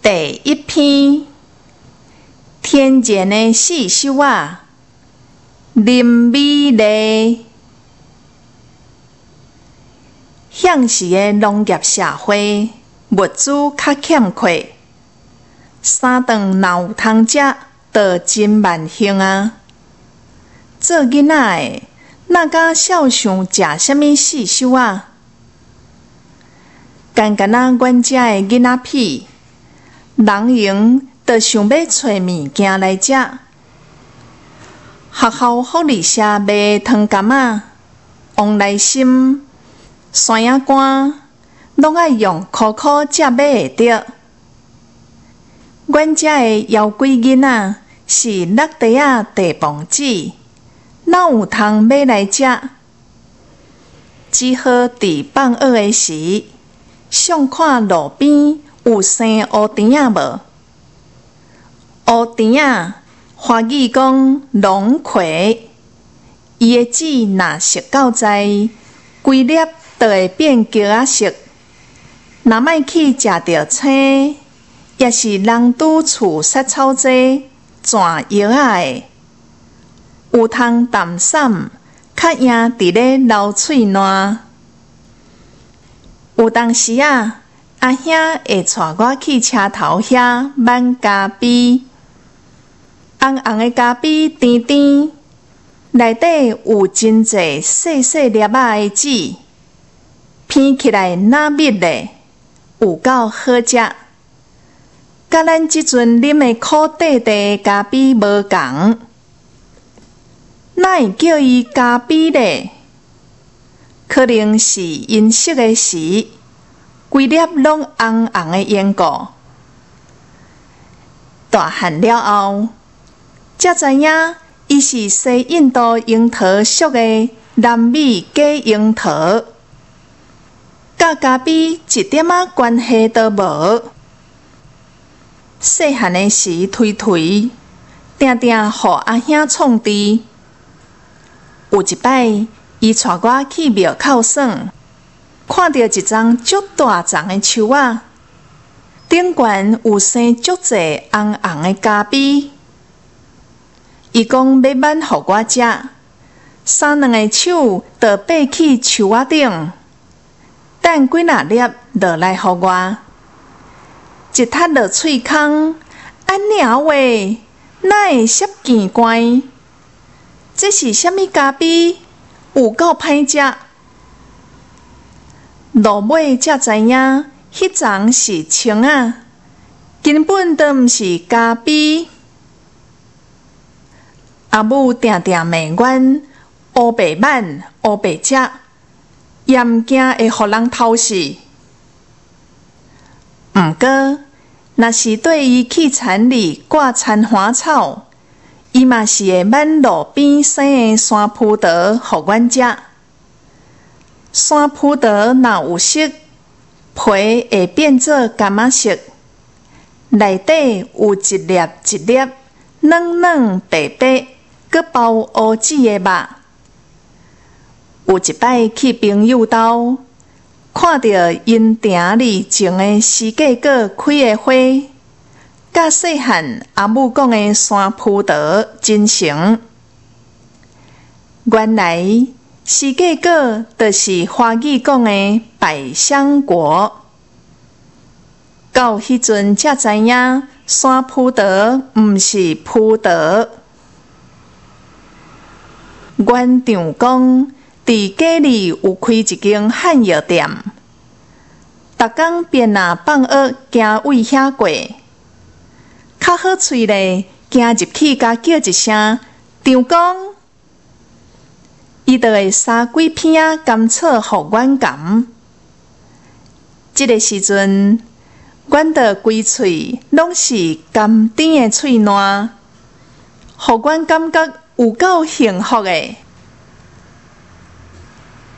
第一篇，天然的四首啊，林美丽。现时的农业社会，物资较欠缺，三顿若有通食，就真万幸啊！做囡仔的，哪敢少想食啥物四首啊？干啊，阮遮的囡仔屁，人用就想要找物件来食。学校福利社卖汤柑仔、往来心、山野干，拢爱用箍箍才买会着。阮遮的妖怪囡仔是落地仔地磅子，哪有通买来食？只好伫放学的时，想看路边有生乌甜仔无？乌甜仔，华语讲龙葵，伊的籽若熟到在，规粒就会变橘仔色。若莫去食着青，也是人拄厝杀草剂、转药仔的，有通淡散，较赢伫咧流喙烂。有当时啊，阿兄会带我去车头遐挽咖啡，红红的咖啡甜甜，内底有真侪细细粒仔的籽，片起来那密咧，有够好食。甲咱即阵啉的苦dit的咖啡无共，哪会叫伊咖啡咧？可能是因色的时，规粒拢红红的缘故。大汉了后，才知影伊是西印度樱桃属的南美假樱桃，甲咖啡一点仔关系都无。细汉的时推，定定互阿兄创治。有一摆，伊带我去庙口耍，看到一丛足大丛的树仔，顶悬有生足侪红红的咖啡。伊讲要挽互我食，三两个手就爬去树仔顶，等几若粒落来互我。一踢落喙空，安尔话，哪会涉见怪？这是啥物咖啡？有够歹食！落尾才知影，迄丛是青仔，根本都毋是咖啡。阿母定定骂阮乌白挽、乌白食，也毋惊会互人偷视。毋过，若是对伊去田里挂田花草，伊嘛是会挽路边生的山葡萄互阮食。山葡萄若有色，皮会变做柑仔色，内底有一粒一粒软软白白，佮包乌籽的肉。有一摆去朋友兜，看到因亭里种的四季果开的花，甲细汉阿母讲的山葡萄真像。原来四季果就是华语讲的百香果。到迄阵才知影，山葡萄毋是葡萄。阮丈讲，伫家里有开一间汉药店，逐工便若放学行为遐过，较好喙咧，行入去甲叫一声“丈公”，伊就会撒几片仔甘草互阮含。即个时阵，阮的规喙拢是甘甜的喙烂，互阮感觉有够幸福的。